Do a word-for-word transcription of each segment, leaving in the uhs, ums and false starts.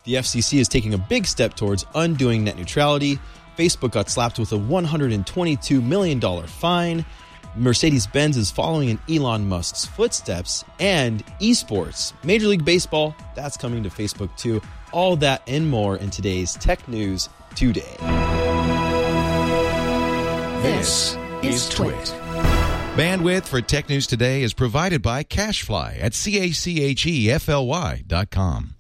The F C C is taking a big step towards undoing net neutrality. Facebook got slapped with a one hundred twenty-two million dollars fine. Mercedes-Benz is following in Elon Musk's footsteps. And esports, Major League Baseball, that's coming to Facebook too. All that and more in today's Tech News Today. This is Twit. Bandwidth for Tech News Today is provided by CacheFly at C A C H E F L Y dot com.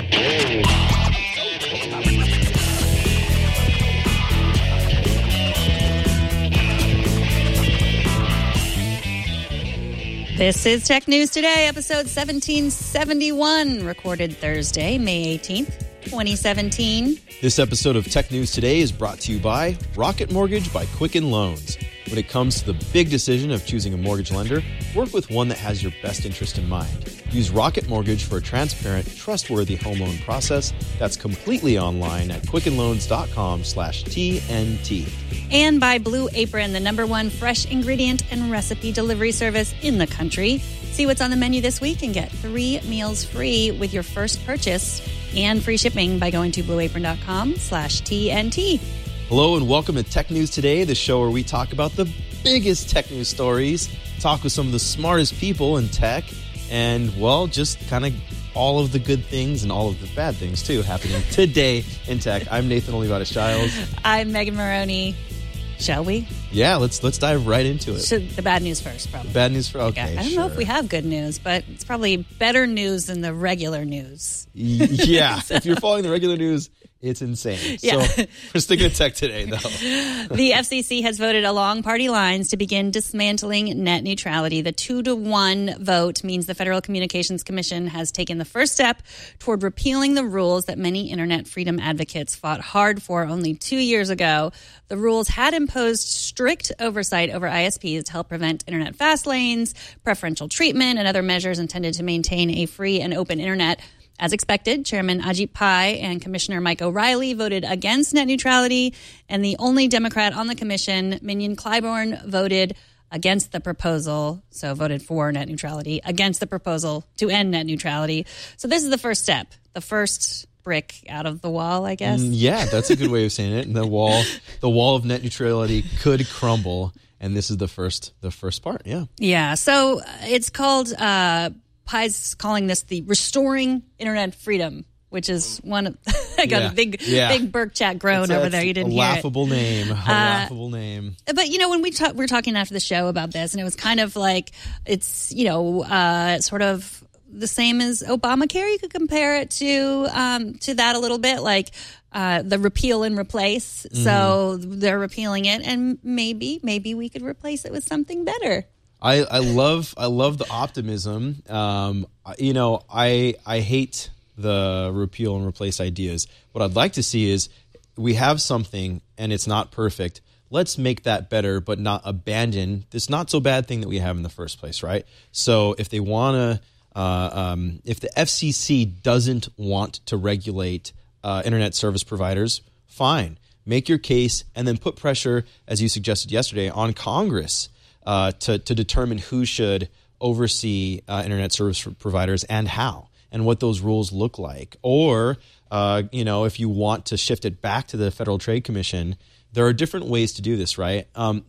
This is Tech News Today, episode seventeen seventy-one, recorded Thursday, May eighteenth, twenty seventeen. This episode of Tech News Today is brought to you by Rocket Mortgage by Quicken Loans. When it comes to the big decision of choosing a mortgage lender, work with one that has your best interest in mind. Use Rocket Mortgage for a transparent, trustworthy home loan process that's completely online at quickenloans.com slash TNT. And by Blue Apron, the number one fresh ingredient and recipe delivery service in the country. See what's on the menu this week and get three meals free with your first purchase and free shipping by going to blueapron.com slash TNT. Hello and welcome to Tech News Today, the show where we talk about the biggest tech news stories, talk with some of the smartest people in tech, and, well, just kind of all of the good things and all of the bad things, too, happening today in tech. I'm Nathan Olivares-Giles. I'm Megan Maroney. Shall we? Yeah, let's let's dive right into it. So the bad news first, probably. The bad news first? Okay, yeah. I don't sure. know if we have good news, but it's probably better news than the regular news. Yeah, so. If you're following the regular news, it's insane. Yeah. So we're sticking to tech today, though. The F C C has voted along party lines to begin dismantling net neutrality. The two to one vote means the Federal Communications Commission has taken the first step toward repealing the rules that many internet freedom advocates fought hard for only two years ago. The rules had imposed strict oversight over I S Ps to help prevent internet fast lanes, preferential treatment, and other measures intended to maintain a free and open internet. As expected, Chairman Ajit Pai and Commissioner Mike O'Reilly voted against net neutrality, and the only Democrat on the commission, Mignon Clyburn, voted against the proposal, so voted for net neutrality, against the proposal to end net neutrality. So this is the first step, the first brick out of the wall, I guess. Mm, yeah, that's a good way of saying it. And the wall, the wall of net neutrality could crumble, and this is the first, the first part. Yeah. Yeah. So it's called. Uh, Pai's calling this the Restoring Internet Freedom, which is one of I got yeah. a big yeah. big Burke chat groan it's a, over there. You didn't a hear laughable it. name. A uh, laughable name. But you know, when we talk, we were talking after the show about this, and it was kind of like it's you know uh, sort of the same as Obamacare. You could compare it to um, to that a little bit, like uh, the repeal and replace. Mm-hmm. So they're repealing it, and maybe maybe we could replace it with something better. I, I love I love the optimism. Um, you know, I I hate the repeal and replace ideas. What I'd like to see is we have something and it's not perfect. Let's make that better, but not abandon this not so bad thing that we have in the first place, right? So if they want to, uh, um, if the F C C doesn't want to regulate uh, internet service providers, fine. Make your case and then put pressure, as you suggested yesterday, on Congress. Uh, to, to determine who should oversee uh, internet service providers and how, and what those rules look like. Or, uh, you know, if you want to shift it back to the Federal Trade Commission, there are different ways to do this, right? Um,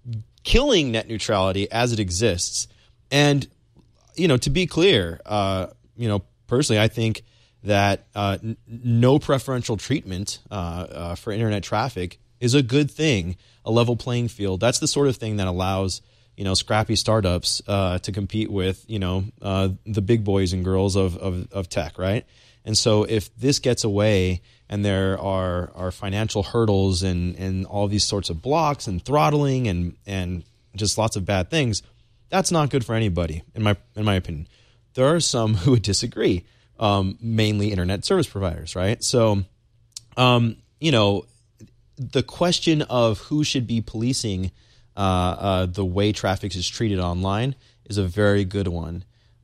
killing net neutrality as it exists. And, you know, to be clear, uh, you know, personally, I think that uh, n- no preferential treatment uh, uh, for internet traffic is a good thing. A level playing field. That's the sort of thing that allows, you know, scrappy startups uh, to compete with, you know, uh, the big boys and girls of, of, of tech, right? And so if this gets away and there are, are financial hurdles and, and all these sorts of blocks and throttling and, and just lots of bad things, that's not good for anybody, in my in my opinion. There are some who would disagree, um, mainly internet service providers, right? So, um, you know, the question of who should be policing uh, uh, the way traffic is treated online is a very good one.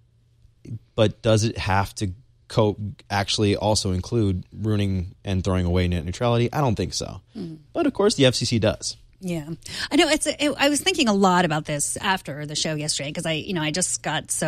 But does it have to co- actually also include ruining and throwing away net neutrality? I don't think so. Mm. But, of course, the F C C does. Yeah, I know. It's. It, I was thinking a lot about this after the show yesterday because I, you know, I just got so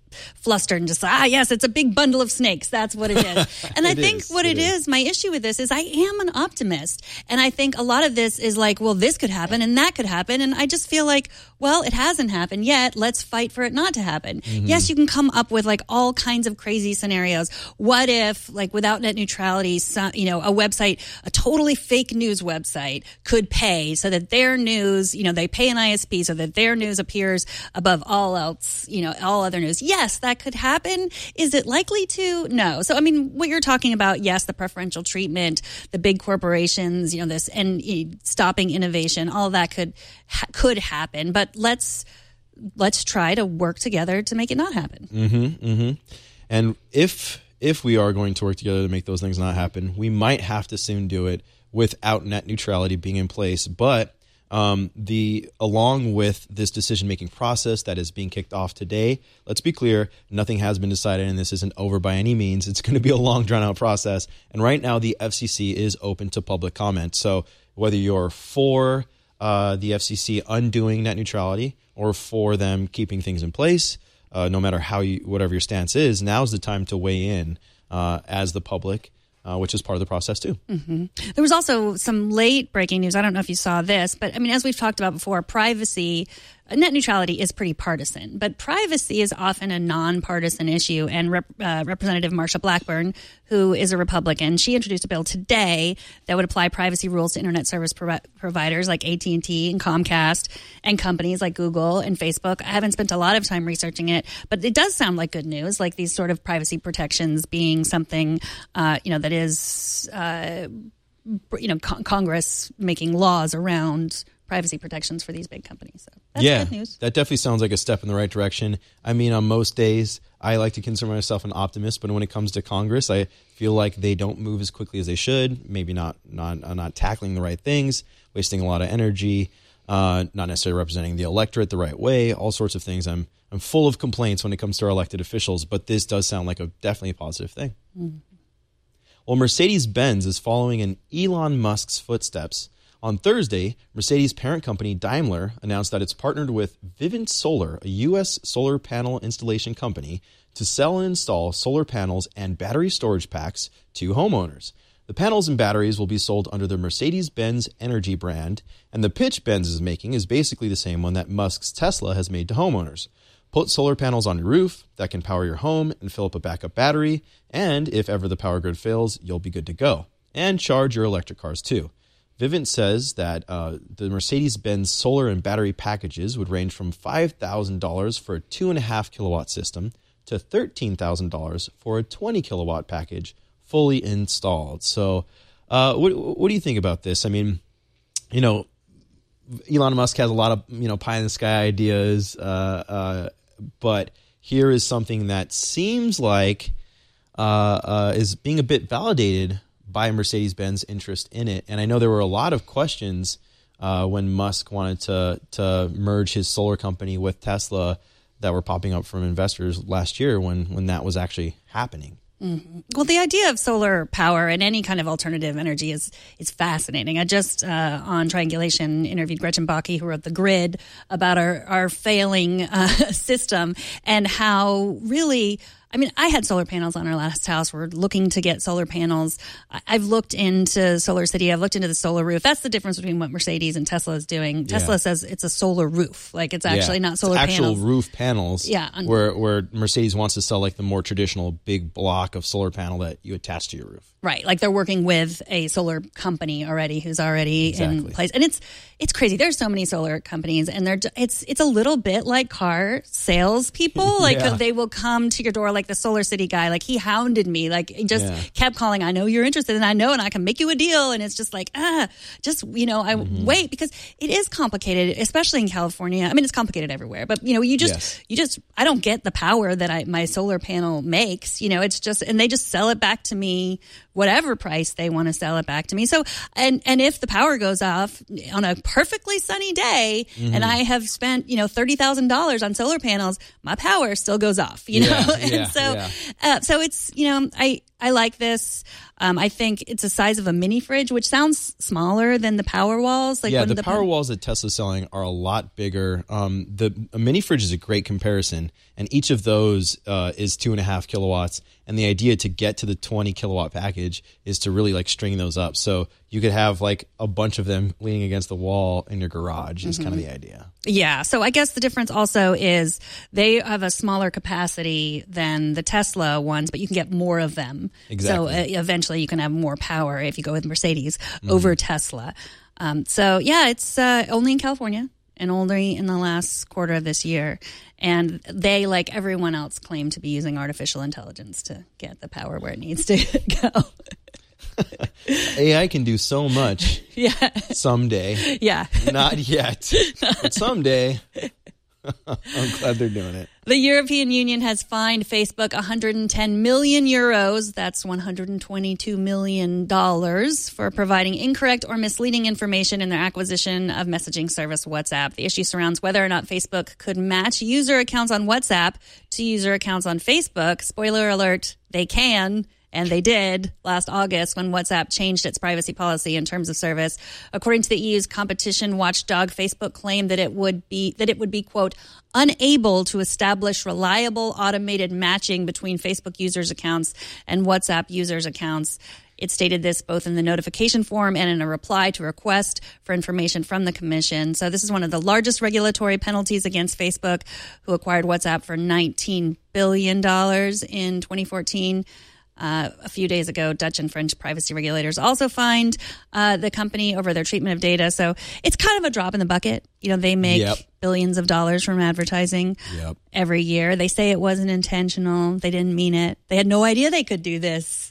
flustered and just, ah, yes, it's a big bundle of snakes. That's what it is. And I It think is. what It it is. is, my issue with this is I am an optimist. And I think a lot of this is like, well, this could happen and that could happen. And I just feel like, well, it hasn't happened yet. Let's fight for it not to happen. Mm-hmm. Yes, you can come up with like all kinds of crazy scenarios. What if, like, without net neutrality, some, you know, a website, a totally fake news website could pay so that their news, you know, they pay an I S P so that their news appears above all else, you know, all other news. Yes, that could happen. Is it likely to? No. So, I mean, what you're talking about, yes, the preferential treatment, the big corporations, you know, this and you know, stopping innovation, all of that could ha- could happen. But let's let's try to work together to make it not happen. Mm-hmm, mm-hmm. And if if we are going to work together to make those things not happen, we might have to soon do it without net neutrality being in place. But um, the along with this decision-making process that is being kicked off today, let's be clear, nothing has been decided and this isn't over by any means. It's going to be a long, drawn-out process. And right now, the F C C is open to public comment. So whether you're for uh, the F C C undoing net neutrality or for them keeping things in place, uh, no matter how you, whatever your stance is, now's the time to weigh in uh, as the public. Uh, which is part of the process, too. Mm-hmm. There was also some late breaking news. I don't know if you saw this, but I mean, as we've talked about before, privacy, net neutrality is pretty partisan, but privacy is often a nonpartisan issue. And Rep, uh, Representative Marsha Blackburn, who is a Republican, she introduced a bill today that would apply privacy rules to internet service provi- providers like A T and T and Comcast and companies like Google and Facebook. I haven't spent a lot of time researching it, but it does sound like good news, like these sort of privacy protections being something, uh, you know, that is, uh, you know, con- Congress making laws around privacy protections for these big companies. So that's yeah, good news. That definitely sounds like a step in the right direction. I mean, on most days, I like to consider myself an optimist, but when it comes to Congress, I feel like they don't move as quickly as they should. Maybe not not uh, not tackling the right things, wasting a lot of energy, uh, not necessarily representing the electorate the right way. All sorts of things. I'm I'm full of complaints when it comes to our elected officials, but this does sound like a definitely a positive thing. Mm-hmm. Well, Mercedes-Benz is following in Elon Musk's footsteps. On Thursday, Mercedes' parent company Daimler announced that it's partnered with Vivint Solar, a U S solar panel installation company, to sell and install solar panels and battery storage packs to homeowners. The panels and batteries will be sold under the Mercedes-Benz Energy brand, and the pitch Benz is making is basically the same one that Musk's Tesla has made to homeowners. Put solar panels on your roof that can power your home and fill up a backup battery, and if ever the power grid fails, you'll be good to go. And charge your electric cars too. Vivint says that uh, the Mercedes-Benz solar and battery packages would range from five thousand dollars for a two point five kilowatt system to thirteen thousand dollars for a twenty kilowatt package fully installed. So uh, what, what do you think about this? I mean, you know, Elon Musk has a lot of, you know, pie in the sky ideas, uh, uh, but here is something that seems like uh, uh, is being a bit validated by Mercedes-Benz interest in it. And I know there were a lot of questions uh, when Musk wanted to to merge his solar company with Tesla that were popping up from investors last year when when that was actually happening. Mm-hmm. Well, the idea of solar power and any kind of alternative energy is is fascinating. I just uh, on Triangulation interviewed Gretchen Bakke, who wrote The Grid, about our our failing uh, system and how really. I mean, I had solar panels on our last house. We're looking to get solar panels. I've looked into Solar City. I've looked into the solar roof. That's the difference between what Mercedes and Tesla is doing. Yeah. Tesla says it's a solar roof. Like it's actually yeah. not solar it's actual panels. Actual roof panels. Yeah. Where, where Mercedes wants to sell like the more traditional big block of solar panel that you attach to your roof. Right. Like they're working with a solar company already who's already exactly. in place. And it's it's crazy. There's so many solar companies and they're it's it's a little bit like car salespeople. Like yeah. they will come to your door like the Solar City guy. Like he hounded me. Like he just yeah. kept calling. I know you're interested and I know and I can make you a deal. And it's just like, ah, just, you know, I mm-hmm. wait because it is complicated, especially in California. I mean, it's complicated everywhere. But, you know, you just, yes. you just, I don't get the power that I my solar panel makes. You know, it's just, and they just sell it back to me whatever price they want to sell it back to me. So, and, and if the power goes off on a perfectly sunny day mm-hmm. and I have spent, you know, thirty thousand dollars on solar panels, my power still goes off, you yeah, know? yeah, and so, yeah. uh, so it's, you know, I, I like this. Um, I think it's the size of a mini fridge, which sounds smaller than the Powerwalls. Like yeah, one the, of the Powerwalls that Tesla's selling are a lot bigger. Um, the a mini fridge is a great comparison, and each of those uh, is two and a half kilowatts. And the idea to get to the twenty kilowatt package is to really like string those up. So you could have like a bunch of them leaning against the wall in your garage is mm-hmm. kind of the idea. Yeah. So I guess the difference also is they have a smaller capacity than the Tesla ones, but you can get more of them. Exactly. So uh, eventually you can have more power if you go with Mercedes mm-hmm. over Tesla. Um, so yeah, it's uh, only in California and only in the last quarter of this year. And they, like everyone else, claim to be using artificial intelligence to get the power where it needs to go. A I can do so much. Yeah. Someday. Yeah. Not yet. But someday. I'm glad they're doing it. The European Union has fined Facebook one hundred ten million euros, that's one hundred twenty-two million dollars, for providing incorrect or misleading information in their acquisition of messaging service WhatsApp. The issue surrounds whether or not Facebook could match user accounts on WhatsApp to user accounts on Facebook. Spoiler alert, they can. And they did last August when WhatsApp changed its privacy policy in terms of service. According to the E U's competition watchdog, Facebook claimed that it would be that it would be, quote, unable to establish reliable automated matching between Facebook users' accounts and WhatsApp users' accounts. It stated this both in the notification form and in a reply to a request for information from the commission. So this is one of the largest regulatory penalties against Facebook, who acquired WhatsApp for nineteen billion dollars in twenty fourteen. Uh, a few days ago, Dutch and French privacy regulators also fined uh, the company over their treatment of data. So it's kind of a drop in the bucket. You know, they make yep. billions of dollars from advertising yep. every year. They say it wasn't intentional. They didn't mean it. They had no idea they could do this.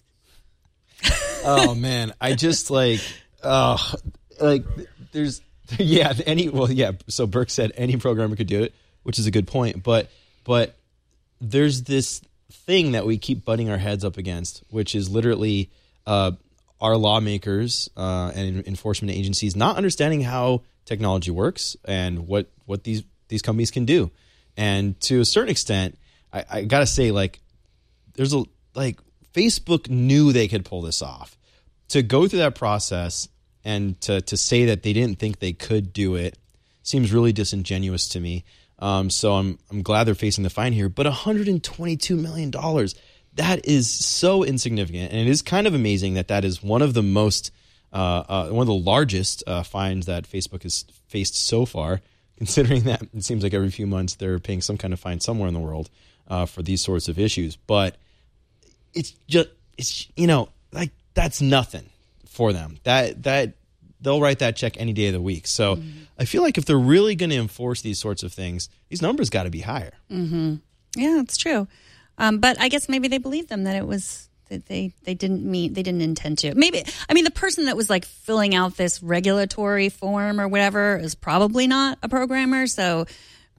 Oh, man. I just like, uh, like there's, yeah, any, well, yeah. So Burke said any programmer could do it, which is a good point. But, but there's this thing that we keep butting our heads up against, which is literally uh, our lawmakers uh, and enforcement agencies not understanding how technology works and what, what these, these companies can do. And to a certain extent, I, I got to say, like, there's a, like, Facebook knew they could pull this off. To go through that process and to, to say that they didn't think they could do it seems really disingenuous to me. Um, so I'm I'm glad they're facing the fine here. But one hundred twenty-two million dollars, that is so insignificant. And it is kind of amazing that that is one of the most, uh, uh, one of the largest uh, fines that Facebook has faced so far, considering that it seems like every few months they're paying some kind of fine somewhere in the world uh, for these sorts of issues. But it's just, it's you know, like that's nothing for them. That that they'll write that check any day of the week. So mm-hmm. I feel like if they're really going to enforce these sorts of things, these numbers got to be higher. Mm-hmm. Yeah, it's true. Um, but I guess maybe they believed them that it was that they they didn't mean they didn't intend to. Maybe I mean the person that was like filling out this regulatory form or whatever is probably not a programmer. So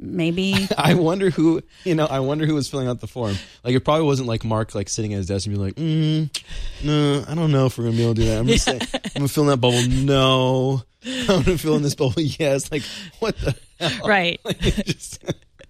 maybe I wonder who you know. I wonder who was filling out the form. Like it probably wasn't like Mark, like sitting at his desk and be like, mm, "No, I don't know if we're gonna be able to do that." I'm gonna, yeah. say, I'm gonna fill in that bubble. No, I'm gonna fill in this bubble. Yes. Like what the hell? Right. Like, it just,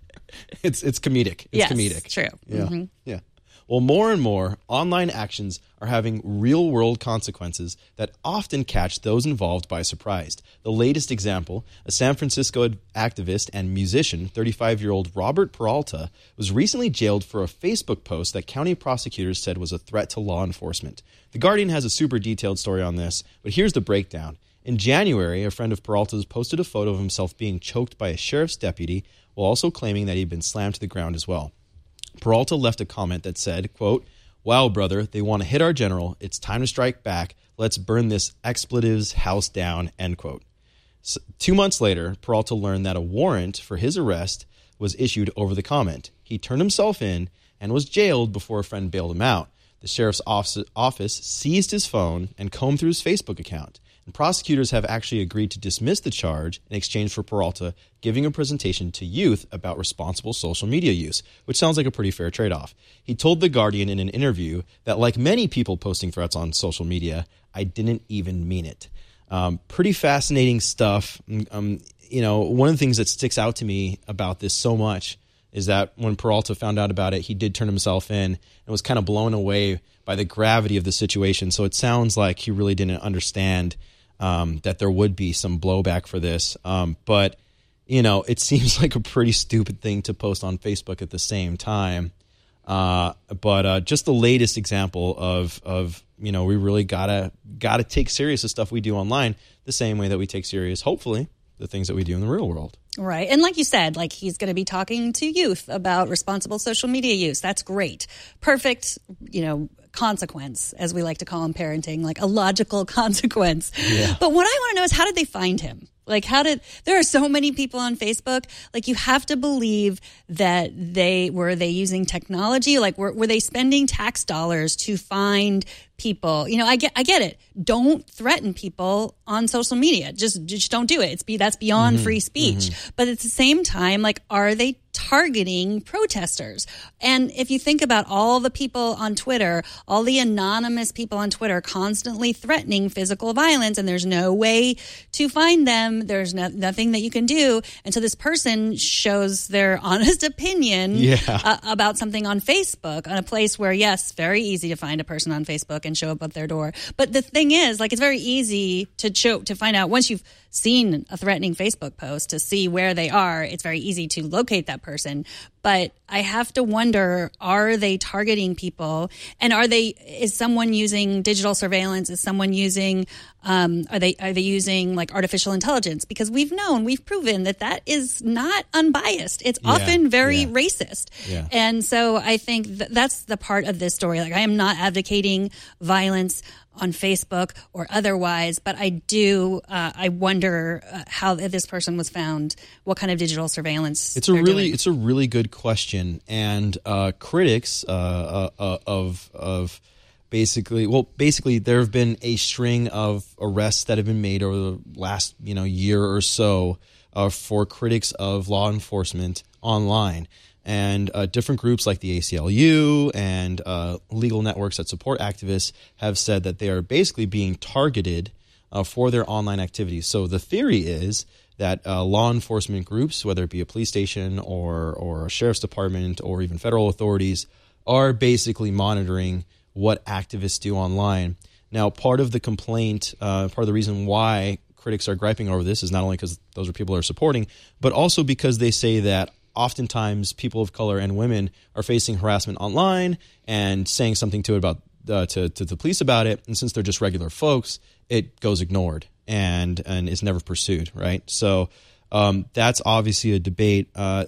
it's it's comedic. It's yes, comedic. True. Yeah. Mm-hmm. Yeah. Well, more and more online actions are having real-world consequences that often catch those involved by surprise. The latest example, a San Francisco activist and musician, thirty-five-year-old Robert Peralta, was recently jailed for a Facebook post that county prosecutors said was a threat to law enforcement. The Guardian has a super detailed story on this, but here's the breakdown. In January, a friend of Peralta's posted a photo of himself being choked by a sheriff's deputy while also claiming that he'd been slammed to the ground as well. Peralta left a comment that said, quote, "Wow, brother, they want to hit our general. It's time to strike back. Let's burn this expletives house down," end quote. So, two months later, Peralta learned that a warrant for his arrest was issued over the comment. He turned himself in and was jailed before a friend bailed him out. The sheriff's office seized his phone and combed through his Facebook account. And prosecutors have actually agreed to dismiss the charge in exchange for Peralta giving a presentation to youth about responsible social media use, which sounds like a pretty fair trade-off. He told The Guardian in an interview that, like many people posting threats on social media, I didn't even mean it. Um, pretty fascinating stuff. Um, you know, one of the things that sticks out to me about this so much is that when Peralta found out about it, he did turn himself in and was kind of blown away by the gravity of the situation. So it sounds like he really didn't understand um, that there would be some blowback for this. Um, but, you know, it seems like a pretty stupid thing to post on Facebook at the same time. Uh, but uh, just the latest example of, of you know, we really gotta gotta take serious the stuff we do online the same way that we take serious, hopefully, the things that we do in the real world. Right. And like you said, like he's going to be talking to youth about responsible social media use. That's great. Perfect, you know, consequence, as we like to call in parenting, like a logical consequence. Yeah. But what I want to know is, how did they find him? Like, how did, there are so many people on Facebook, like you have to believe that they, were they using technology? Like, were, were they spending tax dollars to find people? You know, I get, I get it. Don't threaten people on social media. Just, just don't do it. It's be, that's beyond mm-hmm. free speech. Mm-hmm. But at the same time, like, are they targeting protesters? And if you think about all the people on Twitter, all the anonymous people on Twitter constantly threatening physical violence, and there's no way to find them, there's no, nothing that you can do. And so this person shows their honest opinion yeah. uh, about something on Facebook, on a place where, yes, very easy to find a person on Facebook and show up at their door. But the thing is, like, it's very easy to show, to find out once you've seen a threatening Facebook post, to see where they are. It's very easy to locate that person. But I have to wonder, are they targeting people? And are they, is someone using digital surveillance? Is someone using, um, are they, are they using like artificial intelligence? Because we've known, we've proven that that is not unbiased. It's yeah, often very yeah. racist. Yeah. And so I think th- that's the part of this story. Like, I am not advocating violence on Facebook or otherwise, but I do, uh, I wonder uh, how this person was found, what kind of digital surveillance It's a really, doing. it's a really good question. And uh, critics uh, uh, of, of basically, well, basically there have been a string of arrests that have been made over the last, you know, year or so uh, for critics of law enforcement online. And uh, different groups like the A C L U and uh, legal networks that support activists have said that they are basically being targeted uh, for their online activities. So the theory is that uh, law enforcement groups, whether it be a police station or, or a sheriff's department or even federal authorities, are basically monitoring what activists do online. Now, part of the complaint, uh, part of the reason why critics are griping over this is not only because those are people they're supporting, but also because they say that oftentimes people of color and women are facing harassment online and saying something to it about uh, to, to the police about it. And since they're just regular folks, it goes ignored and, and is never pursued. Right. So um, that's obviously a debate. Uh,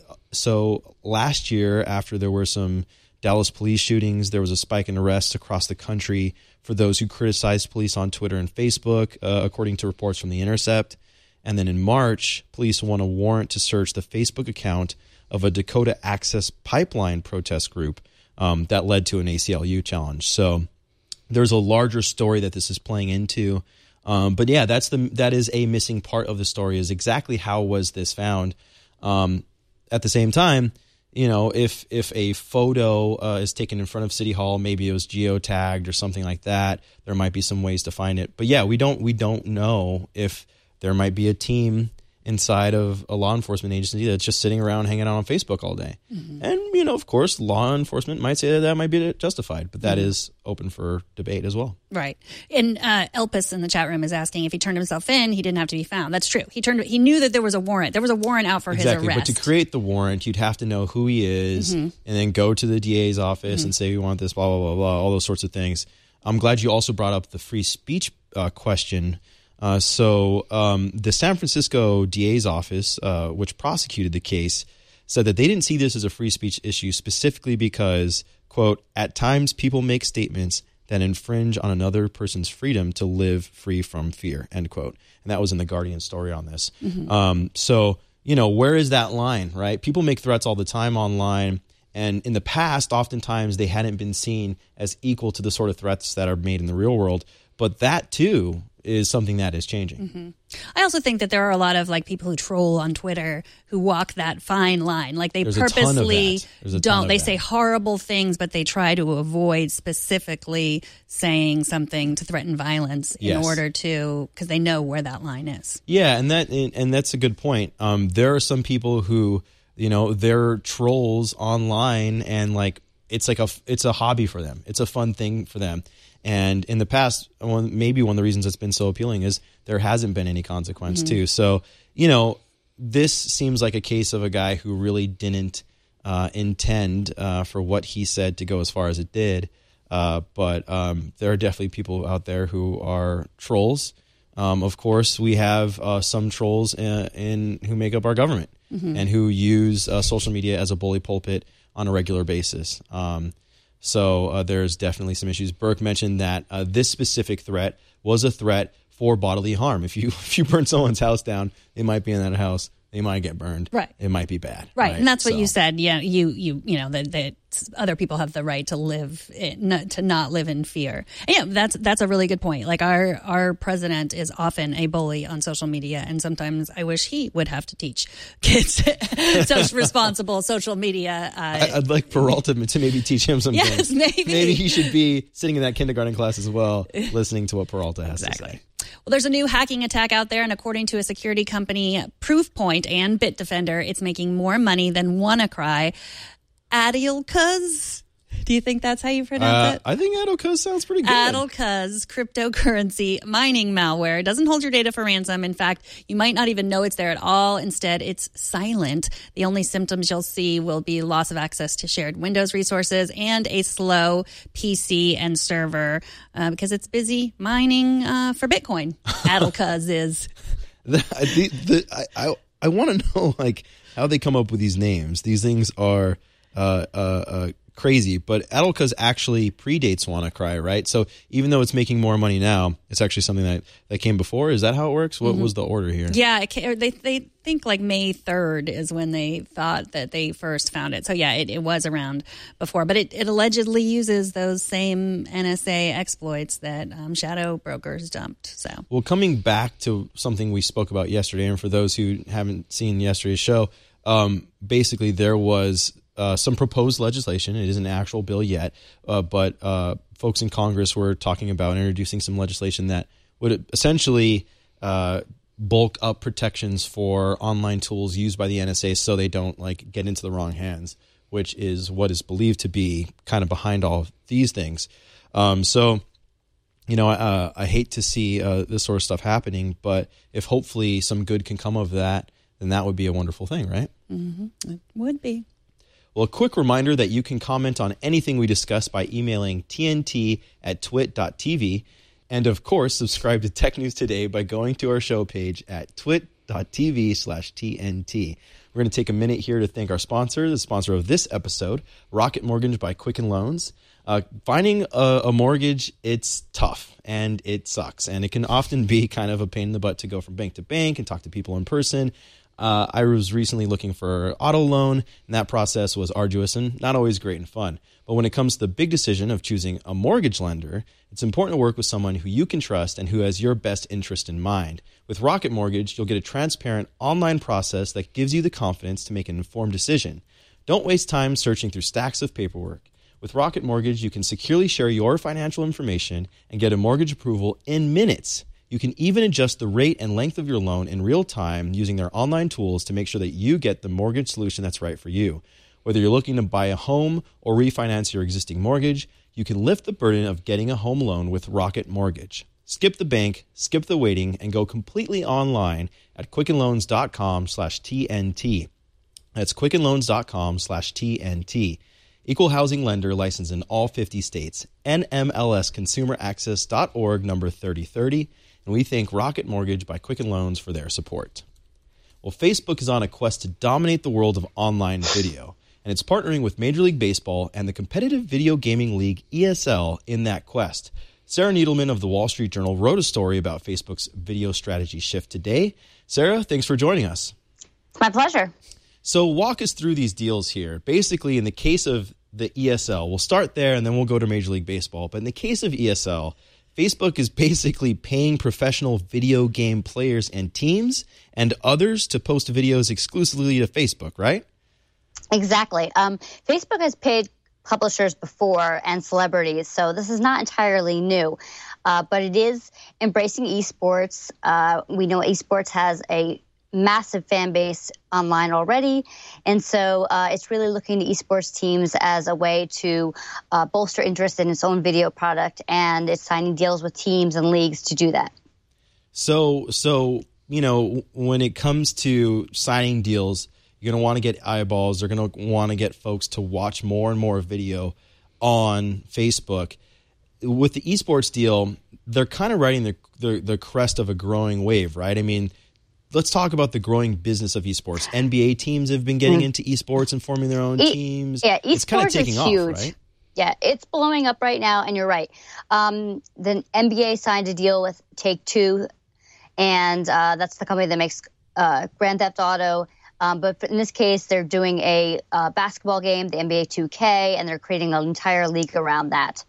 so last year, after there were some Dallas police shootings, there was a spike in arrests across the country for those who criticized police on Twitter and Facebook, uh, according to reports from The Intercept. And then in March, police won a warrant to search the Facebook account of a Dakota Access Pipeline protest group um, that led to an A C L U challenge. So there's a larger story that this is playing into. Um, but yeah, that's the that is a missing part of the story, is exactly how was this found. Um, at the same time, you know, if if a photo uh, is taken in front of City Hall, maybe it was geotagged or something like that, there might be some ways to find it. But yeah, we don't we don't know if there might be a team inside of a law enforcement agency that's just sitting around hanging out on Facebook all day. Mm-hmm. And, you know, of course, law enforcement might say that that might be justified, but that mm-hmm. is open for debate as well. Right. And uh, Elpis in the chat room is asking if he turned himself in, he didn't have to be found. That's true. He turned. He knew that there was a warrant. There was a warrant out for exactly. his arrest. But to create the warrant, you'd have to know who he is mm-hmm. and then go to the D A's office mm-hmm. and say, we want this, blah, blah, blah, blah, all those sorts of things. I'm glad you also brought up the free speech uh, question. Uh, so um, the San Francisco D A's office, uh, which prosecuted the case, said that they didn't see this as a free speech issue specifically because, quote, at times people make statements that infringe on another person's freedom to live free from fear, end quote. And that was in the Guardian story on this. Mm-hmm. Um, so, you know, where is that line, right? People make threats all the time online. And in the past, oftentimes they hadn't been seen as equal to the sort of threats that are made in the real world. But that, too, is something that is changing. Mm-hmm. I also think that there are a lot of like people who troll on Twitter who walk that fine line. Like they There's purposely don't. They that. say horrible things, but they try to avoid specifically saying something to threaten violence in yes. order to, because they know where that line is. Yeah, and that and that's a good point. Um, there are some people who you know, they're trolls online, and like it's like a it's a hobby for them. It's a fun thing for them. And in the past, one, maybe one of the reasons it's been so appealing is there hasn't been any consequence mm-hmm. too. So, you know, this seems like a case of a guy who really didn't uh, intend uh, for what he said to go as far as it did. Uh, but um, there are definitely people out there who are trolls. Um, of course, we have uh, some trolls in, in who make up our government mm-hmm. and who use uh, social media as a bully pulpit on a regular basis. Um, so uh, there's definitely some issues. Burke mentioned that uh, this specific threat was a threat for bodily harm. If you if you burn someone's house down, they might be in that house. They might get burned. Right. It might be bad. Right. right? And that's what so. you said. Yeah. You, you, you know, that, that other people have the right to live, in, to not live in fear. And yeah. That's, that's a really good point. Like our, our president is often a bully on social media. And sometimes I wish he would have to teach kids such responsible social media. Uh, I, I'd like Peralta to maybe teach him some yes, things. maybe. Maybe he should be sitting in that kindergarten class as well, listening to what Peralta has exactly. to say. Well, there's a new hacking attack out there, and according to a security company, Proofpoint and Bitdefender, it's making more money than WannaCry. Adelcuz? Do you think that's how you pronounce uh, it? I think Adelcuz sounds pretty good. Adelcuz cryptocurrency mining malware. It doesn't hold your data for ransom. In fact, you might not even know it's there at all. Instead, it's silent. The only symptoms you'll see will be loss of access to shared Windows resources and a slow P C and server uh, because it's busy mining uh, for Bitcoin. Adelcuz is. the, the, the, I, I, I want to know like how they come up with these names. These things are uh, uh, uh, crazy, but Adelcuz actually predates WannaCry, right? So even though it's making more money now, it's actually something that, that came before. Is that how it works? What mm-hmm. was the order here? Yeah, it came, they they think like May third is when they thought that they first found it. So yeah, it, it was around before, but it, it allegedly uses those same N S A exploits that um, shadow brokers dumped. So well, coming back to something we spoke about yesterday, and for those who haven't seen yesterday's show, um, basically there was Uh, some proposed legislation. It isn't an actual bill yet, uh, but uh, folks in Congress were talking about introducing some legislation that would essentially uh, bulk up protections for online tools used by the N S A so they don't like get into the wrong hands, which is what is believed to be kind of behind all of these things. Um, so, you know, uh, I hate to see uh, this sort of stuff happening, but if hopefully some good can come of that, then that would be a wonderful thing, right? Mm-hmm. It would be. Well, a quick reminder that you can comment on anything we discuss by emailing T N T at twit dot t v. And, of course, subscribe to Tech News Today by going to our show page at twit dot t v slash T N T. We're going to take a minute here to thank our sponsor, the sponsor of this episode, Rocket Mortgage by Quicken Loans. Uh, finding a, a mortgage, it's tough and it sucks. And it can often be kind of a pain in the butt to go from bank to bank and talk to people in person. Uh, I was recently looking for an auto loan, and that process was arduous and not always great and fun. But when it comes to the big decision of choosing a mortgage lender, it's important to work with someone who you can trust and who has your best interest in mind. With Rocket Mortgage, you'll get a transparent online process that gives you the confidence to make an informed decision. Don't waste time searching through stacks of paperwork. With Rocket Mortgage, you can securely share your financial information and get a mortgage approval in minutes. You can even adjust the rate and length of your loan in real time using their online tools to make sure that you get the mortgage solution that's right for you. Whether you're looking to buy a home or refinance your existing mortgage, you can lift the burden of getting a home loan with Rocket Mortgage. Skip the bank, skip the waiting, and go completely online at quickenloans.com slash TNT. That's quickenloans.com slash TNT. Equal housing lender licensed in all fifty states. N M L S consumer access dot org number thirty thirty. And we thank Rocket Mortgage by Quicken Loans for their support. Well, Facebook is on a quest to dominate the world of online video, and it's partnering with Major League Baseball and the competitive video gaming league E S L in that quest. Sarah Needleman of the Wall Street Journal wrote a story about Facebook's video strategy shift today. Sarah, thanks for joining us. It's my pleasure. So walk us through these deals here. Basically, in the case of the E S L, we'll start there and then we'll go to Major League Baseball. But in the case of E S L, Facebook is basically paying professional video game players and teams and others to post videos exclusively to Facebook, right? Exactly. Um, Facebook has paid publishers before and celebrities, so this is not entirely new. Uh, but it is embracing esports. Uh, we know esports has a massive fan base online already. And so uh, it's really looking to esports teams as a way to uh, bolster interest in its own video product, and it's signing deals with teams and leagues to do that. So, so you know, when it comes to signing deals, you're going to want to get eyeballs. They're going to want to get folks to watch more and more video on Facebook. With the esports deal, they're kind of riding the, the, the crest of a growing wave, right? I mean, let's talk about the growing business of esports. N B A teams have been getting into esports and forming their own e- teams. Yeah, esports it's kind of taking is off, huge. Right? Yeah, it's blowing up right now, and you're right. Um, the N B A signed a deal with Take-Two, and uh, that's the company that makes uh, Grand Theft Auto. Um, but in this case, they're doing a uh, basketball game, the N B A two K, and they're creating an entire league around that.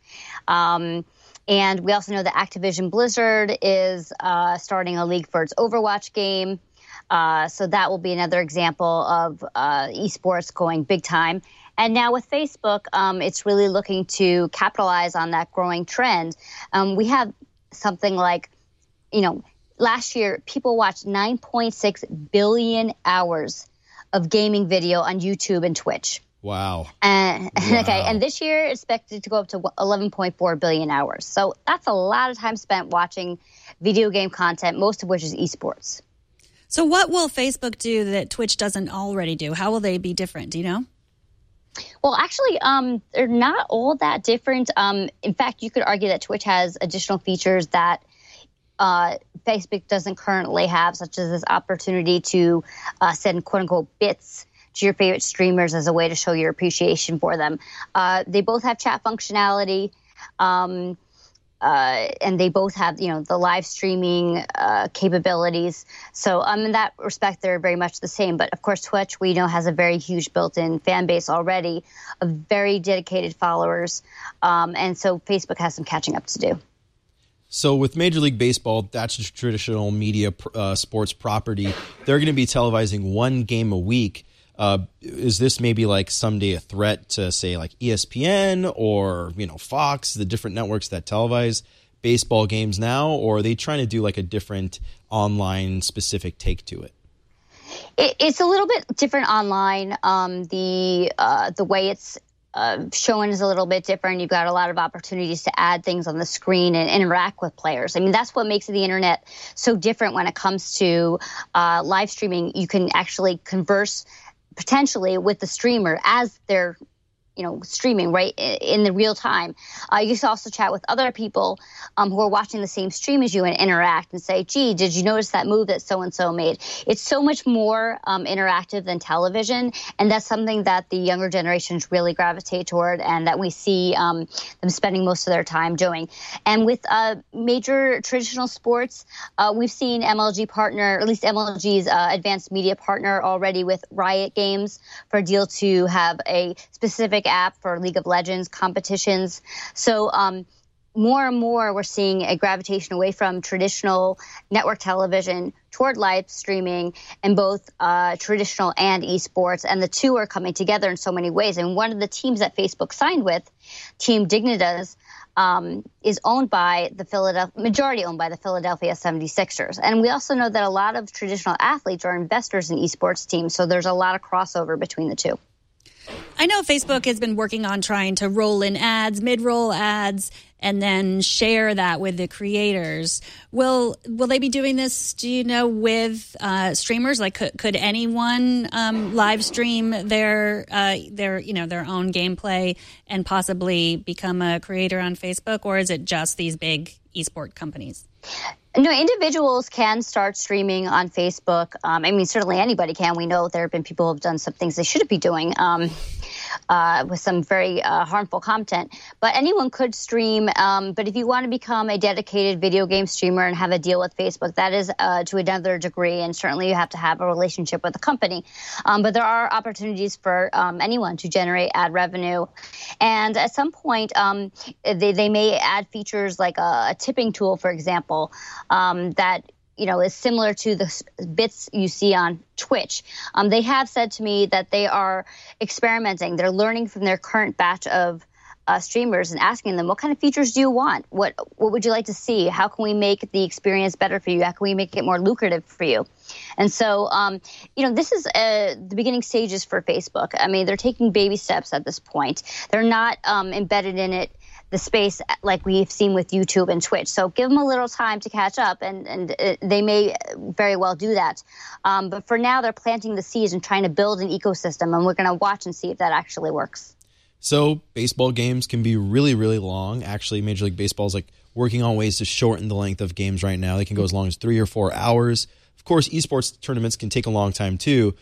Um, and we also know that Activision Blizzard is uh, starting a league for its Overwatch game. Uh, so that will be another example of uh, esports going big time. And now with Facebook, um, it's really looking to capitalize on that growing trend. Um, we have something like, you know, last year, people watched nine point six billion hours of gaming video on YouTube and Twitch. Wow. And, wow. Okay, and this year it's expected to go up to eleven point four billion hours. So that's a lot of time spent watching video game content, most of which is esports. So what will Facebook do that Twitch doesn't already do? How will they be different? Do you know? Well, actually, um, they're not all that different. Um, in fact, you could argue that Twitch has additional features that Uh, Facebook doesn't currently have, such as this opportunity to uh, send quote-unquote bits to your favorite streamers as a way to show your appreciation for them. Uh, they both have chat functionality, um, uh, and they both have, you know, the live streaming uh, capabilities. So um, in that respect, they're very much the same. But of course, Twitch, we know, has a very huge built-in fan base already of very dedicated followers. Um, and so Facebook has some catching up to do. So with Major League Baseball, that's a traditional media uh, sports property. They're going to be televising one game a week. Uh, is this maybe like someday a threat to, say, like E S P N or, you know, Fox, the different networks that televise baseball games now? Or are they trying to do like a different online specific take to it? It, it's a little bit different online. Um, the uh, the way it's Uh, shown is a little bit different. You've got a lot of opportunities to add things on the screen and interact with players. I mean, that's what makes the internet so different when it comes to uh, live streaming. You can actually converse potentially with the streamer as they're, you know, streaming right in the real time. Uh, you can also chat with other people um, who are watching the same stream as you and interact and say, gee, did you notice that move that so-and-so made? It's so much more um, interactive than television, and that's something that the younger generations really gravitate toward and that we see um, them spending most of their time doing. And with uh, major traditional sports, uh, we've seen M L G partner, or at least M L G's uh, advanced media partner already with Riot Games for a deal to have a specific app for League of Legends competitions. So um, more and more we're seeing a gravitation away from traditional network television toward live streaming in both uh, traditional and esports. And the two are coming together in so many ways. And one of the teams that Facebook signed with, Team Dignitas, um, is owned by the Philadelphia, majority owned by the Philadelphia seventy-sixers. And we also know that a lot of traditional athletes are investors in esports teams. So there's a lot of crossover between the two. I know Facebook has been working on trying to roll in ads, mid-roll ads, and then share that with the creators. Will will they be doing this, do you know, with uh, streamers? Like, could, could anyone um, live stream their uh, their you know their own gameplay and possibly become a creator on Facebook, or is it just these big esport companies? No, individuals can start streaming on Facebook. Um, I mean, certainly anybody can. We know there have been people who have done some things they shouldn't be doing um, uh, with some very uh, harmful content. But anyone could stream. Um, but if you want to become a dedicated video game streamer and have a deal with Facebook, that is uh, to another degree. And certainly you have to have a relationship with the company. Um, but there are opportunities for um, anyone to generate ad revenue. And at some point, um, they, they may add features like a, a tipping tool, for example. Um, that, you know, is similar to the bits you see on Twitch. Um, they have said to me that they are experimenting. They're learning from their current batch of uh, streamers and asking them, what kind of features do you want? What what would you like to see? How can we make the experience better for you? How can we make it more lucrative for you? And so, um, you know, this is uh, the beginning stages for Facebook. I mean, they're taking baby steps at this point. They're not um, embedded in it, the space like we've seen with YouTube and Twitch. So give them a little time to catch up, and, and uh, they may very well do that. Um, but for now, they're planting the seeds and trying to build an ecosystem, and we're going to watch and see if that actually works. So baseball games can be really, really long. Actually, Major League Baseball is like working on ways to shorten the length of games right now. They can go as long as three or four hours. Of course, esports tournaments can take a long time too.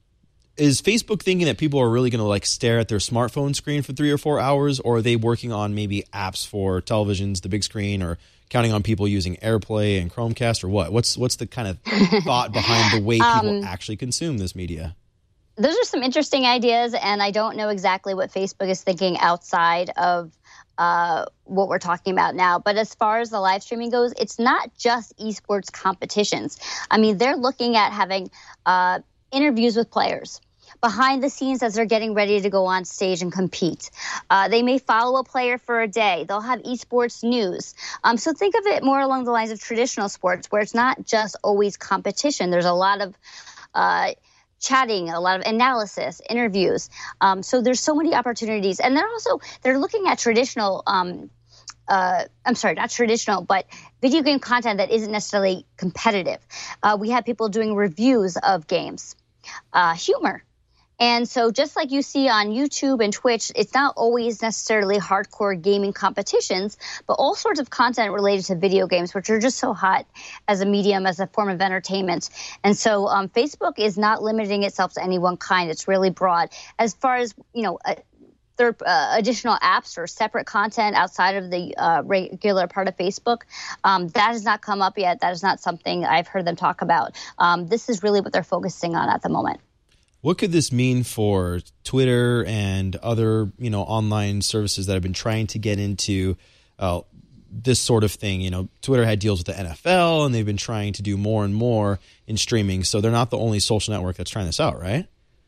Is Facebook thinking that people are really going to like stare at their smartphone screen for three or four hours, or are they working on maybe apps for televisions, the big screen, or counting on people using AirPlay and Chromecast, or what? What's what's the kind of thought behind the way people um, actually consume this media? Those are some interesting ideas, and I don't know exactly what Facebook is thinking outside of uh, what we're talking about now. But as far as the live streaming goes, it's not just esports competitions. I mean, they're looking at having uh, interviews with players behind the scenes as they're getting ready to go on stage and compete. Uh, they may follow a player for a day. They'll have esports news. Um, so think of it more along the lines of traditional sports, where it's not just always competition. There's a lot of uh, chatting, a lot of analysis, interviews. Um, so there's so many opportunities. And they're also, they're looking at traditional, um, uh, I'm sorry, not traditional, but video game content that isn't necessarily competitive. Uh, we have people doing reviews of games, uh, humor. And so just like you see on YouTube and Twitch, it's not always necessarily hardcore gaming competitions, but all sorts of content related to video games, which are just so hot as a medium, as a form of entertainment. And so um, Facebook is not limiting itself to any one kind. It's really broad. As far as, you know, uh, third, uh, additional apps or separate content outside of the uh, regular part of Facebook, um, that has not come up yet. That is not something I've heard them talk about. Um, this is really what they're focusing on at the moment. What could this mean for Twitter and other, you know, online services that have been trying to get into uh, this sort of thing? You know, Twitter had deals with the N F L, and they've been trying to do more and more in streaming. So they're not the only social network that's trying this out, right?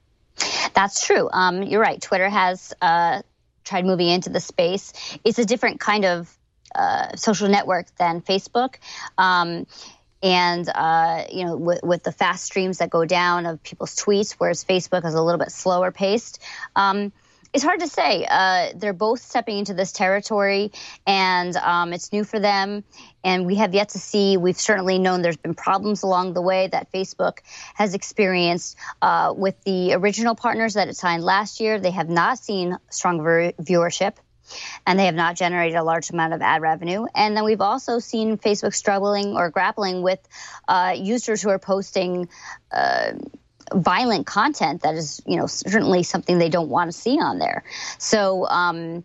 That's true. Um, you're right. Twitter has uh, tried moving into the space. It's a different kind of uh, social network than Facebook. Um And, uh, you know, with, with the fast streams that go down of people's tweets, whereas Facebook is a little bit slower paced, um, it's hard to say. Uh, they're both stepping into this territory, and um, it's new for them. And we have yet to see. We've certainly known there's been problems along the way that Facebook has experienced uh, with the original partners that it signed last year. They have not seen strong ver- viewership. And they have not generated a large amount of ad revenue. And then we've also seen Facebook struggling or grappling with uh, users who are posting uh, violent content that is, you know, certainly something they don't want to see on there. So um,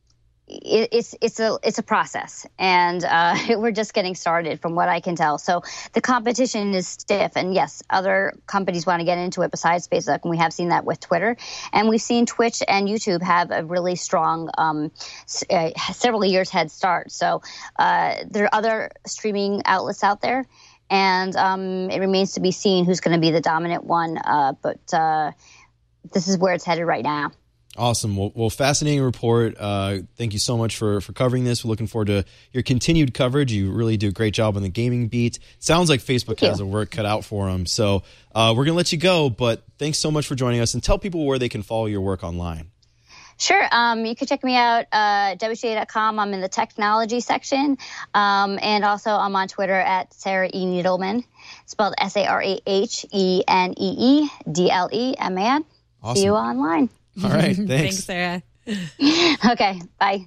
it, it's it's a it's a process, and uh, we're just getting started, from what I can tell. So the competition is stiff, and yes, other companies want to get into it besides Facebook, and we have seen that with Twitter, and we've seen Twitch and YouTube have a really strong um, uh, several years head start. So uh, there are other streaming outlets out there, and um, it remains to be seen who's going to be the dominant one. Uh, but uh, this is where it's headed right now. Awesome. Well, well fascinating report. Uh, thank you so much for, for covering this. We're looking forward to your continued coverage. You really do a great job on the gaming beat. Sounds like Facebook has a work cut out for them. So uh, we're going to let you go, but thanks so much for joining us, and tell people where they can follow your work online. Sure. Um, you can check me out uh, W C A dot com. I'm in the technology section. Um, and also I'm on Twitter at Sarah E. Needleman, spelled S A R A H E N E E D L E M A N. Awesome. See you online. All right. Thanks. Thanks, Sarah. Okay. Bye.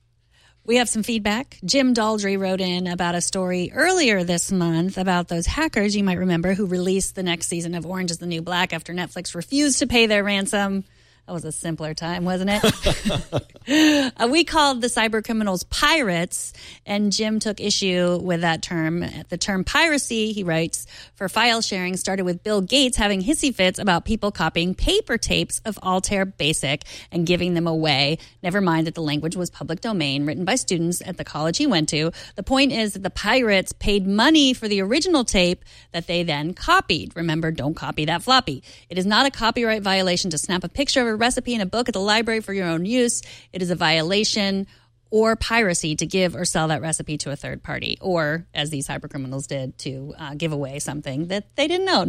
We have some feedback. Jim Daldry wrote in about a story earlier this month about those hackers, you might remember, who released the next season of Orange is the New Black after Netflix refused to pay their ransom. That was a simpler time, wasn't it? uh, we called the cyber criminals pirates, and Jim took issue with that term. The term piracy, he writes, for file sharing started with Bill Gates having hissy fits about people copying paper tapes of Altair Basic and giving them away. Never mind that the language was public domain, written by students at the college he went to. The point is that the pirates paid money for the original tape that they then copied. Remember, don't copy that floppy. It is not a copyright violation to snap a picture of a a recipe in a book at the library for your own use, it is a violation or piracy to give or sell that recipe to a third party, or, as these cybercriminals did, to uh, give away something that they didn't own.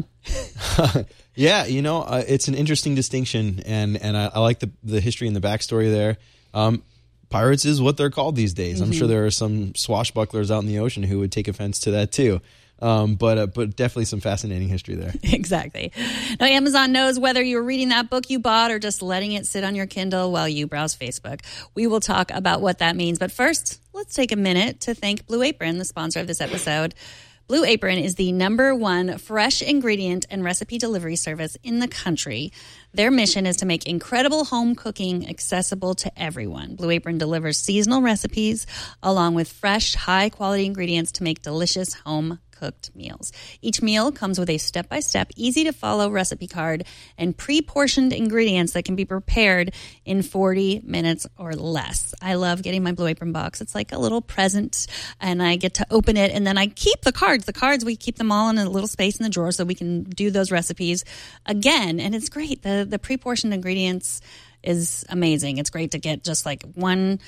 Yeah, you know, uh, it's an interesting distinction, and, and I, I like the, the history and the backstory there. Um, pirates is what they're called these days. Mm-hmm. I'm sure there are some swashbucklers out in the ocean who would take offense to that too. Um, but uh, but definitely some fascinating history there. Exactly. Now, Amazon knows whether you're reading that book you bought or just letting it sit on your Kindle while you browse Facebook. We will talk about what that means. But first, let's take a minute to thank Blue Apron, the sponsor of this episode. Blue Apron is the number one fresh ingredient and recipe delivery service in the country. Their mission is to make incredible home cooking accessible to everyone. Blue Apron delivers seasonal recipes along with fresh, high-quality ingredients to make delicious home cooked meals. Each meal comes with a step-by-step, easy-to-follow recipe card and pre-portioned ingredients that can be prepared in forty minutes or less. I love getting my Blue Apron box. It's like a little present, and I get to open it, and then I keep the cards. The cards, we keep them all in a little space in the drawer so we can do those recipes again, and it's great. The, the pre-portioned ingredients is amazing. It's great to get just like one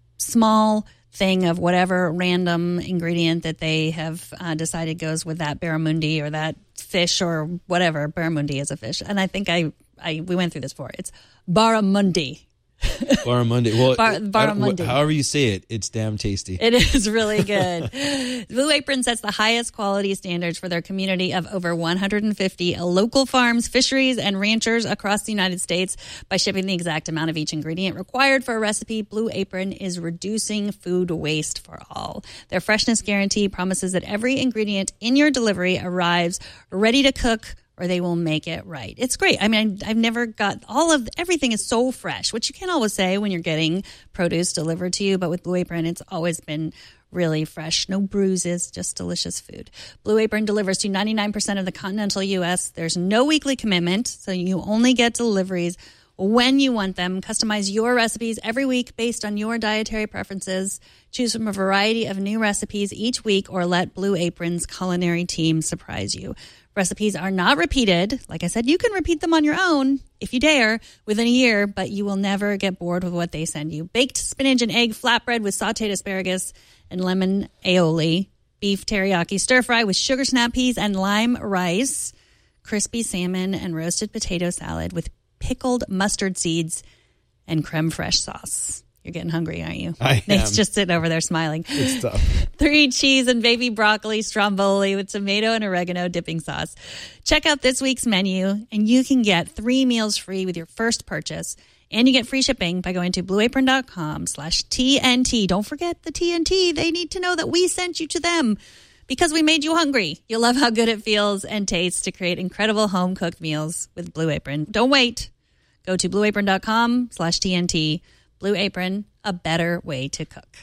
small thing of whatever random ingredient that they have uh, decided goes with that barramundi or that fish or whatever. Barramundi is a fish. And I think I, I we went through this before. It's barramundi. Barramundi. Well, Bar- barramundi. However you say it, it's damn tasty. It is really good. Blue Apron sets the highest quality standards for their community of over one hundred fifty local farms, fisheries, and ranchers across the United States. By shipping the exact amount of each ingredient required for a recipe, Blue Apron is reducing food waste for all. Their freshness guarantee promises that every ingredient in your delivery arrives ready to cook, or they will make it right. It's great. I mean, I've never got all of, everything is so fresh, which you can't always say when you're getting produce delivered to you, but with Blue Apron, it's always been really fresh. No bruises, just delicious food. Blue Apron delivers to ninety-nine percent of the continental U S. There's no weekly commitment, so you only get deliveries when you want them. Customize your recipes every week based on your dietary preferences. Choose from a variety of new recipes each week, or let Blue Apron's culinary team surprise you. Recipes are not repeated. Like I said, you can repeat them on your own if you dare within a year, but you will never get bored with what they send you. Baked spinach and egg flatbread with sauteed asparagus and lemon aioli. Beef teriyaki stir fry with sugar snap peas and lime rice. Crispy salmon and roasted potato salad with pickled mustard seeds and creme fraiche sauce. You're getting hungry, aren't you? I am. Nate's just sitting over there smiling. It's tough. Three cheese and baby broccoli stromboli with tomato and oregano dipping sauce. Check out this week's menu, and you can get three meals free with your first purchase. And you get free shipping by going to blueapron.com slash TNT. Don't forget the T N T. They need to know that we sent you to them because we made you hungry. You'll love how good it feels and tastes to create incredible home-cooked meals with Blue Apron. Don't wait. Go to blueapron.com slash TNT. Blue Apron, a better way to cook.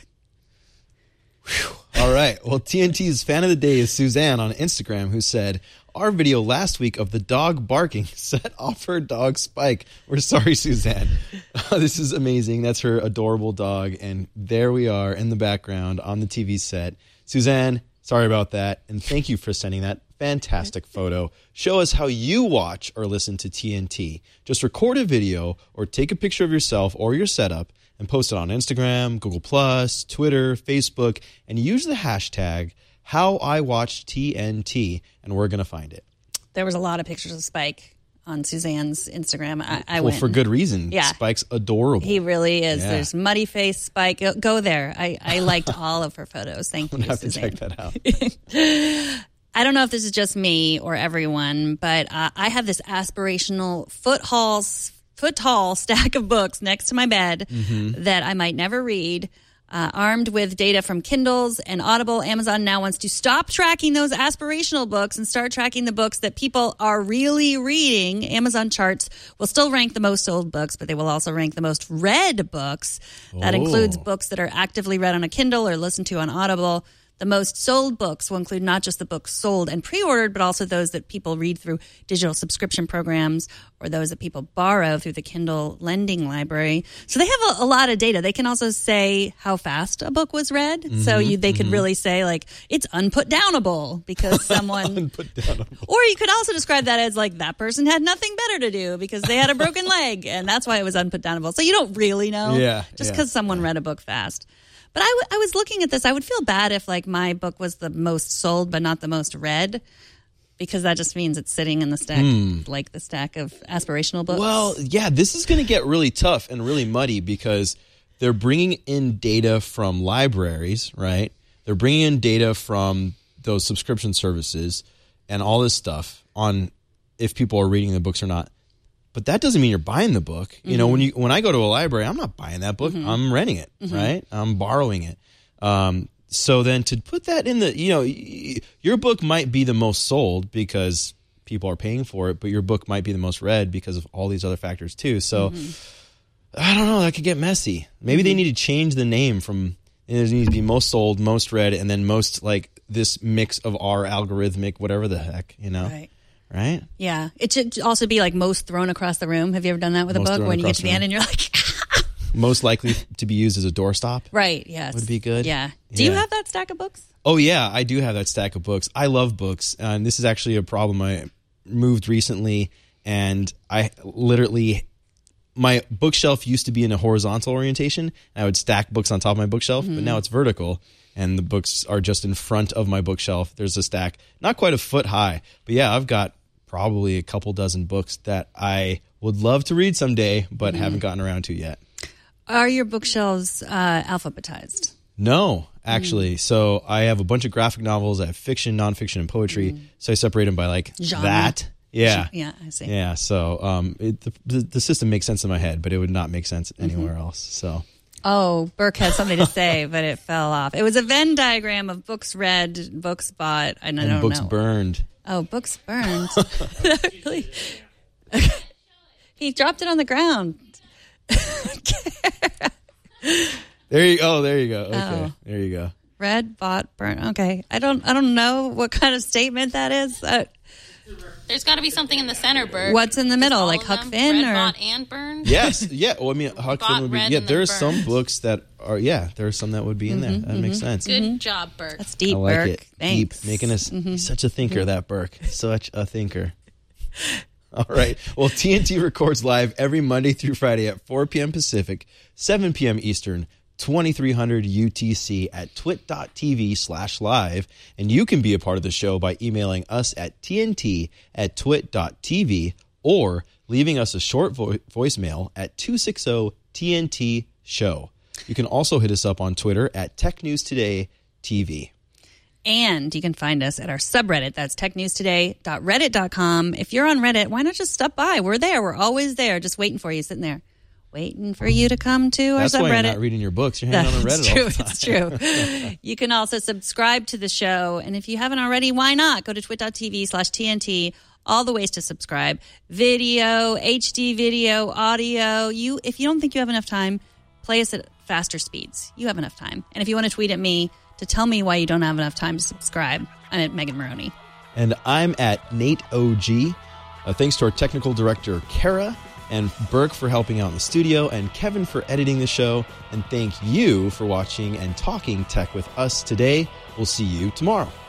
Whew. All right. Well, T N T's fan of the day is Suzanne on Instagram, who said, our video last week of the dog barking set off her dog Spike. We're sorry, Suzanne. This is amazing. That's her adorable dog. And there we are in the background on the T V set. Suzanne, sorry about that. And thank you for sending that fantastic photo. Show us how you watch or listen to T N T. Just record a video or take a picture of yourself or your setup and post it on Instagram, Google Plus, Twitter, Facebook, and use the hashtag HowIWatchTNT, and we're going to find it. There was a lot of pictures of Spike on Suzanne's Instagram. I, I well, went. for good reason. Yeah. Spike's adorable. He really is. Yeah. There's muddy face Spike. Go, go there. I, I liked all of her photos. Thank I'm you, going to have Suzanne. to check that out. I don't know if this is just me or everyone, but uh, I have this aspirational foot haul, foot tall stack of books next to my bed mm-hmm. that I might never read. Uh, armed with data from Kindles and Audible, Amazon now wants to stop tracking those aspirational books and start tracking the books that people are really reading. Amazon charts will still rank the most sold books, but they will also rank the most read books. That Oh. includes books that are actively read on a Kindle or listened to on Audible. The most sold books will include not just the books sold and pre-ordered, but also those that people read through digital subscription programs or those that people borrow through the Kindle lending library. So they have a, a lot of data. They can also say how fast a book was read. Mm-hmm, so you, they could mm-hmm. really say, like, it's unputdownable because someone... unputdownable. Or you could also describe that as, like, that person had nothing better to do because they had a broken leg, and that's why it was unputdownable. So you don't really know yeah, just yeah. because someone read a book fast. But I, w- I was looking at this. I would feel bad if, like, my book was the most sold but not the most read, because that just means it's sitting in the stack, mm. like the stack of aspirational books. Well, yeah, this is going to get really tough and really muddy because they're bringing in data from libraries, right? They're bringing in data from those subscription services and all this stuff on if people are reading the books or not. But that doesn't mean you're buying the book. Mm-hmm. You know, when you when I go to a library, I'm not buying that book. Mm-hmm. I'm renting it, mm-hmm. right? I'm borrowing it. Um, so then to put that in the, you know, your book might be the most sold because people are paying for it, but your book might be the most read because of all these other factors too. So mm-hmm. I don't know. That could get messy. Maybe mm-hmm. they need to change the name from, it needs to be most sold, most read, and then most, like, this mix of our algorithmic, whatever the heck, you know? Right. Right? Yeah. It should also be like most thrown across the room. Have you ever done that with most a book when you get to the, the end and you're like... most likely to be used as a doorstop? Right, yes. Would be good? Yeah. Do yeah. you have that stack of books? Oh, yeah. I do have that stack of books. I love books. Uh, and this is actually a problem. I moved recently, and I literally... My bookshelf used to be in a horizontal orientation. And I would stack books on top of my bookshelf, mm-hmm. but now it's vertical. And the books are just in front of my bookshelf. There's a stack, not quite a foot high. But yeah, I've got probably a couple dozen books that I would love to read someday, but mm-hmm. haven't gotten around to yet. Are your bookshelves uh, alphabetized? No, actually. Mm. So I have a bunch of graphic novels. I have fiction, nonfiction, and poetry. Mm. So I separate them by like genre. That. Yeah. Yeah, I see. Yeah, so um, it, the, the the system makes sense in my head, but it would not make sense anywhere mm-hmm. else. So. Oh, Burke had something to say, but it fell off. It was a Venn diagram of books read, books bought, and I and don't books know. books burned. Oh, books burned. Really? He dropped it on the ground. There you go. Oh, there you go. Okay, oh. There you go. Read, bought, burned. Okay, I don't. I don't know what kind of statement that is. Uh, There's got to be something in the center, Bert. What's in the middle, like Huck Finn, read, or bought, and burned? Yes, yeah. Well, I mean, Huck bought, Finn would be. read, Yeah, and there are burned. some books that are. Yeah, there are some that would be in mm-hmm, there. That mm-hmm. makes sense. Good mm-hmm. job, Bert. That's deep, I like Burke. it. Thanks. Deep, making us mm-hmm. such a thinker. Mm-hmm. That Burke, such a thinker. All right. Well, T N T records live every Monday through Friday at four p.m. Pacific, seven p.m. Eastern, twenty-three hundred U T C at twit.tv slash live. And you can be a part of the show by emailing us at tnt at twit.tv or leaving us a short vo- voicemail at two six zero T N T show. You can also hit us up on Twitter at Tech News Today T V. And you can find us at our subreddit. That's tech news today dot reddit dot com. If you're on Reddit, why not just stop by? We're there. We're always there, just waiting for you, sitting there, waiting for you to come to our That's subreddit. why you're not reading your books. You're hanging on Reddit true, all the time. It's true. You can also subscribe to the show. And if you haven't already, why not? Go to twit.tv slash TNT. All the ways to subscribe. Video, H D video, audio. You, if you don't think you have enough time, play us at faster speeds. You have enough time. And if you want to tweet at me to tell me why you don't have enough time to subscribe, I'm at Megan Maroney. And I'm at Nate O G. Uh, thanks to our technical director, Kara, and Burke for helping out in the studio, and Kevin for editing the show. And thank you for watching and talking tech with us today. We'll see you tomorrow.